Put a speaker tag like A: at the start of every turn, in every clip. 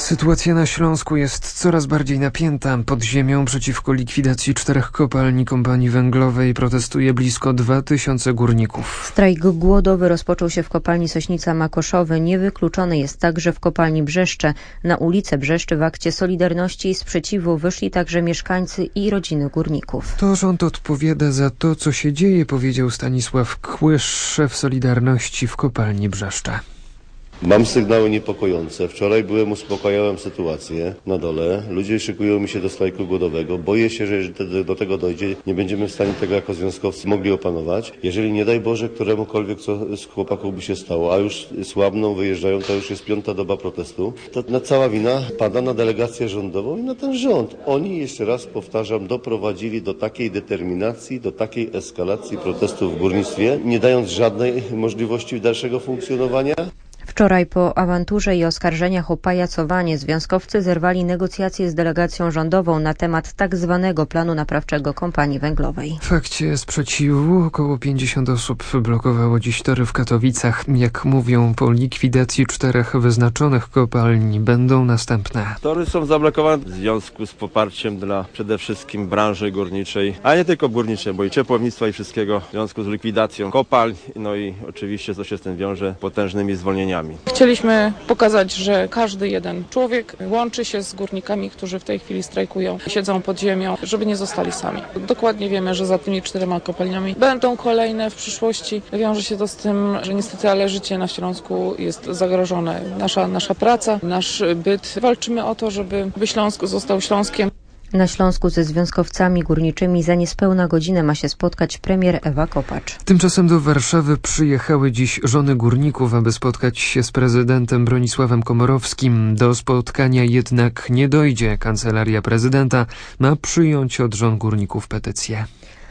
A: Sytuacja na Śląsku jest coraz bardziej napięta. Pod ziemią przeciwko likwidacji 4 kopalni kompanii węglowej protestuje blisko 2000 górników.
B: Strajk głodowy rozpoczął się w kopalni Sośnica Makoszowy. Niewykluczony jest także w kopalni Brzeszcze. Na ulicę Brzeszczy w akcie solidarności i sprzeciwu wyszli także mieszkańcy i rodziny górników.
A: To rząd odpowiada za to, co się dzieje, powiedział Stanisław Kłysz, szef Solidarności w kopalni Brzeszcze.
C: Mam sygnały niepokojące. Wczoraj uspokajałem sytuację na dole. Ludzie szykują mi się do strajku głodowego. Boję się, że jeżeli do tego dojdzie, nie będziemy w stanie tego jako związkowcy mogli opanować. Jeżeli nie daj Boże któremukolwiek z chłopaków by się stało, a już słabną, wyjeżdżają, to już jest 5. doba protestu, to cała wina pada na delegację rządową i na ten rząd. Oni, jeszcze raz powtarzam, doprowadzili do takiej determinacji, do takiej eskalacji protestów w górnictwie, nie dając żadnej możliwości dalszego funkcjonowania.
B: Wczoraj po awanturze i oskarżeniach o pajacowanie związkowcy zerwali negocjacje z delegacją rządową na temat tak zwanego planu naprawczego kompanii węglowej.
A: W akcie sprzeciwu około 50 osób blokowało dziś tory w Katowicach. Jak mówią, po likwidacji 4 wyznaczonych kopalni będą następne.
D: Tory są zablokowane w związku z poparciem dla przede wszystkim branży górniczej, a nie tylko górniczej, bo i ciepłownictwa i wszystkiego w związku z likwidacją kopalń, no i oczywiście co się z tym wiąże, potężnymi zwolnieniami.
E: Chcieliśmy pokazać, że każdy jeden człowiek łączy się z górnikami, którzy w tej chwili strajkują, siedzą pod ziemią, żeby nie zostali sami. Dokładnie wiemy, że za tymi 4 kopalniami będą kolejne w przyszłości. Wiąże się to z tym, że niestety, ale życie na Śląsku jest zagrożone. Nasza praca, nasz byt. Walczymy o to, żeby Śląsk został Śląskiem.
B: Na Śląsku ze związkowcami górniczymi za niespełna godzinę ma się spotkać premier Ewa Kopacz.
A: Tymczasem do Warszawy przyjechały dziś żony górników, aby spotkać się z prezydentem Bronisławem Komorowskim. Do spotkania jednak nie dojdzie. Kancelaria prezydenta ma przyjąć od żon górników petycję.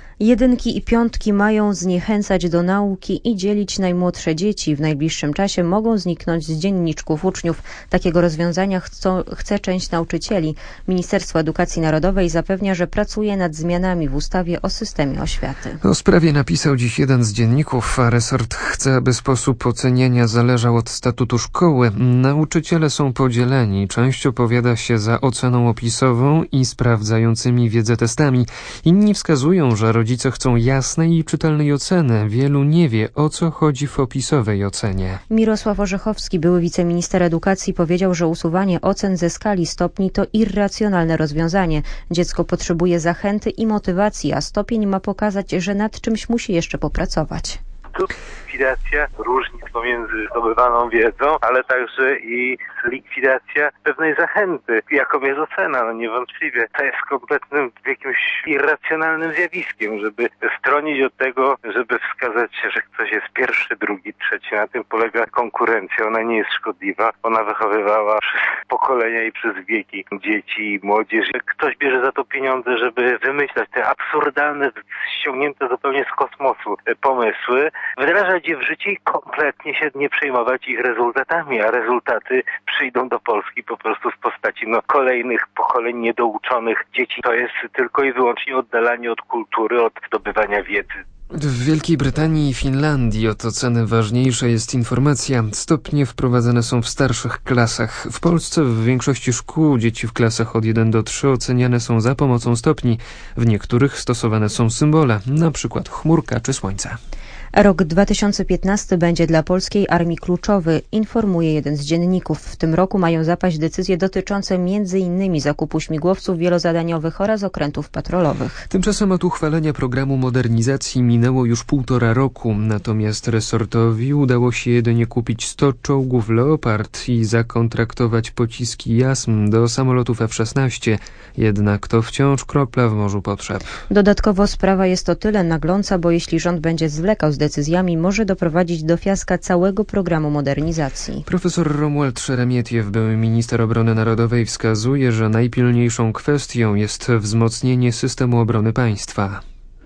B: 1 i 5 mają zniechęcać do nauki i dzielić najmłodsze dzieci. W najbliższym czasie mogą zniknąć z dzienniczków uczniów. Takiego rozwiązania chce część nauczycieli. Ministerstwo Edukacji Narodowej zapewnia, że pracuje nad zmianami w ustawie o systemie oświaty.
A: O sprawie napisał dziś jeden z dzienników, a resort chce, aby sposób oceniania zależał od statutu szkoły. Nauczyciele są podzieleni. Część opowiada się za oceną opisową i sprawdzającymi wiedzę testami. Inni wskazują, że rodzice chcą jasnej i czytelnej oceny. Wielu nie wie, o co chodzi w opisowej ocenie.
B: Mirosław Orzechowski, były wiceminister edukacji, powiedział, że usuwanie ocen ze skali stopni to irracjonalne rozwiązanie. Dziecko potrzebuje zachęty i motywacji, a stopień ma pokazać, że nad czymś musi jeszcze popracować.
F: Likwidacja różnic pomiędzy zdobywaną wiedzą, ale także i likwidacja pewnej zachęty, jaką jest ocena. Niewątpliwie to jest kompletnym jakimś irracjonalnym zjawiskiem, żeby stronić od tego, żeby wskazać, że ktoś jest pierwszy, drugi, trzeci. Na tym polega konkurencja. Ona nie jest szkodliwa. Ona wychowywała przez pokolenia i przez wieki dzieci i młodzież. Ktoś bierze za to pieniądze, żeby wymyślać te absurdalne, ściągnięte zupełnie z kosmosu pomysły, wdrażać je w życie i kompletnie się nie przejmować ich rezultatami, a rezultaty przyjdą do Polski po prostu w postaci kolejnych pokoleń niedouczonych dzieci. To jest tylko i wyłącznie oddalanie od kultury, od zdobywania wiedzy.
A: W Wielkiej Brytanii i Finlandii od oceny ważniejsza jest informacja. Stopnie wprowadzane są w starszych klasach. W Polsce w większości szkół dzieci w klasach od 1 do 3 oceniane są za pomocą stopni. W niektórych stosowane są symbole, na przykład chmurka czy słońce.
B: Rok 2015 będzie dla polskiej armii kluczowy, informuje jeden z dzienników. W tym roku mają zapaść decyzje dotyczące m.in. zakupu śmigłowców wielozadaniowych oraz okrętów patrolowych.
A: Tymczasem od uchwalenia programu modernizacji minęło już 1,5 roku, natomiast resortowi udało się jedynie kupić 100 czołgów Leopard i zakontraktować pociski JASM do samolotów F-16. Jednak to wciąż kropla w morzu potrzeb.
B: Dodatkowo sprawa jest o tyle nagląca, bo jeśli rząd będzie zwlekał z decyzjami, może doprowadzić do fiaska całego programu modernizacji.
A: Profesor Romuald Szeremietiew, były minister obrony narodowej, wskazuje, że najpilniejszą kwestią jest wzmocnienie systemu obrony państwa.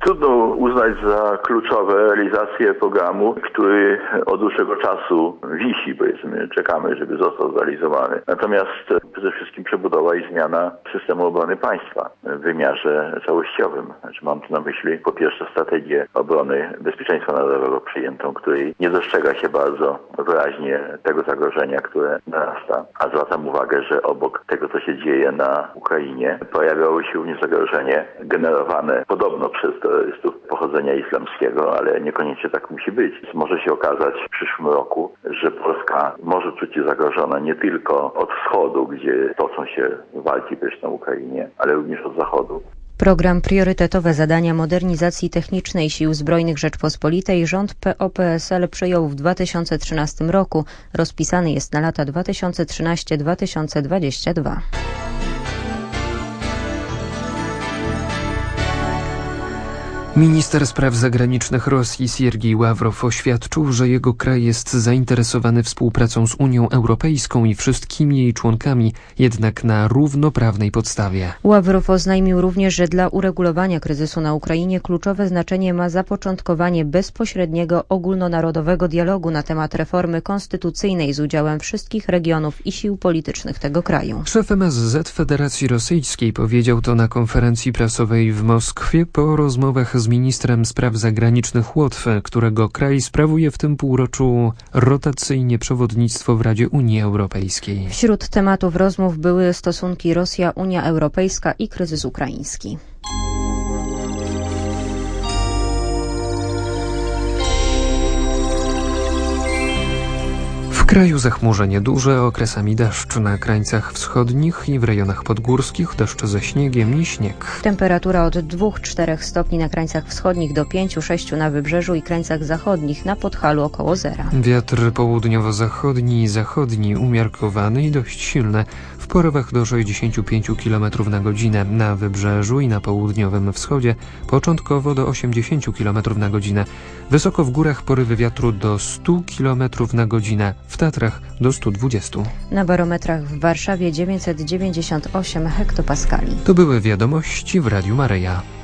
G: Trudno uznać za kluczowe realizację programu, który od dłuższego czasu wisi, powiedzmy, czekamy, żeby został zrealizowany. Natomiast przede wszystkim przebudowa i zmiana systemu obrony państwa w wymiarze całościowym. Znaczy mam tu na myśli po pierwsze strategię obrony bezpieczeństwa narodowego przyjętą, której nie dostrzega się bardzo wyraźnie tego zagrożenia, które narasta. A zwracam uwagę, że obok tego, co się dzieje na Ukrainie, pojawiało się również zagrożenie generowane podobno przez terrorystów pochodzenia islamskiego, ale niekoniecznie tak musi być. Może się okazać w przyszłym roku, że Polska może czuć się zagrożona nie tylko od wschodu, gdzie toczą się walki też na Ukrainie, ale również od zachodu.
B: Program Priorytetowe zadania modernizacji technicznej Sił Zbrojnych Rzeczpospolitej rząd PO-PSL przyjął w 2013 roku. Rozpisany jest na lata 2013-2022.
A: Minister spraw zagranicznych Rosji Siergiej Ławrow oświadczył, że jego kraj jest zainteresowany współpracą z Unią Europejską i wszystkimi jej członkami, jednak na równoprawnej podstawie.
B: Ławrow oznajmił również, że dla uregulowania kryzysu na Ukrainie kluczowe znaczenie ma zapoczątkowanie bezpośredniego ogólnonarodowego dialogu na temat reformy konstytucyjnej z udziałem wszystkich regionów i sił politycznych tego kraju.
A: Szef MSZ Federacji Rosyjskiej powiedział to na konferencji prasowej w Moskwie po rozmowach z ministrem spraw zagranicznych Łotwy, którego kraj sprawuje w tym półroczu rotacyjnie przewodnictwo w Radzie Unii Europejskiej.
B: Wśród tematów rozmów były stosunki Rosja-Unia Europejska i kryzys ukraiński.
A: W kraju zachmurzenie duże, okresami deszcz na krańcach wschodnich i w rejonach podgórskich, deszcz ze śniegiem i śnieg.
B: Temperatura od 2-4 stopni na krańcach wschodnich do 5-6 na wybrzeżu i krańcach zachodnich, na Podhalu około zera.
A: Wiatr południowo-zachodni i zachodni umiarkowany i dość silny, w porywach do 65 km na godzinę, na wybrzeżu i na południowym wschodzie początkowo do 80 km na godzinę. Wysoko w górach porywy wiatru do 100 km na godzinę, w Tatrach do 120.
B: Na barometrach w Warszawie 998 hektopaskali.
A: To były wiadomości w Radiu Maryja.